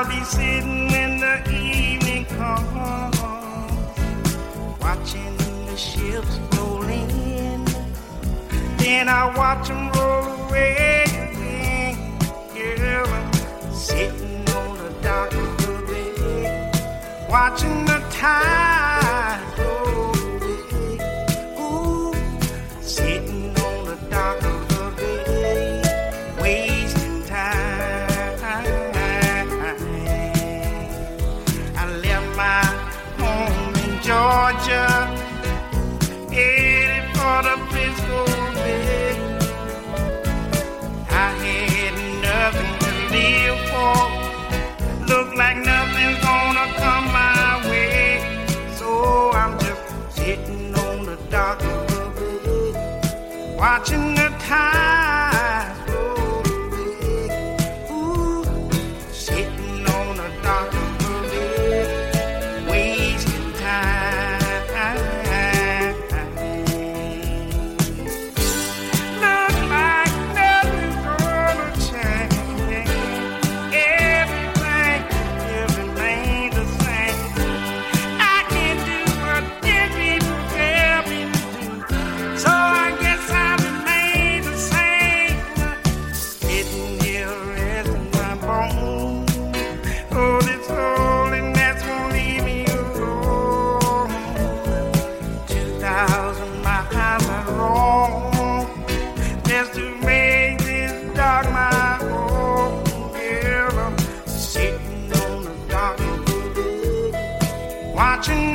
I'll be sitting when the evening comes, watching the ships roll in. Then I watch them roll away again. Girl, I'm sitting on the dock of the bay, watching the tide roll away. Ooh, sitting on the dock of the bay, wasting time. I left my home in Georgia, headed for the Frisco Bay. I had nothing to live for, look like nothing's gonna come my way. So I'm just sitting on the dock of the bay, watching the tide roll away. Ooh, sitting on the dock of the bay, wasting time. Look like nothing's gonna change. Everything the same. I can't do what dead people tell me to do, so I guess I remain the same. Sitting here resting my bones. Oh, this loneliness won't leave me alone. 2,000 miles I roam just to make this dark my home. Girl, I'm sitting on the dock of the bay, watching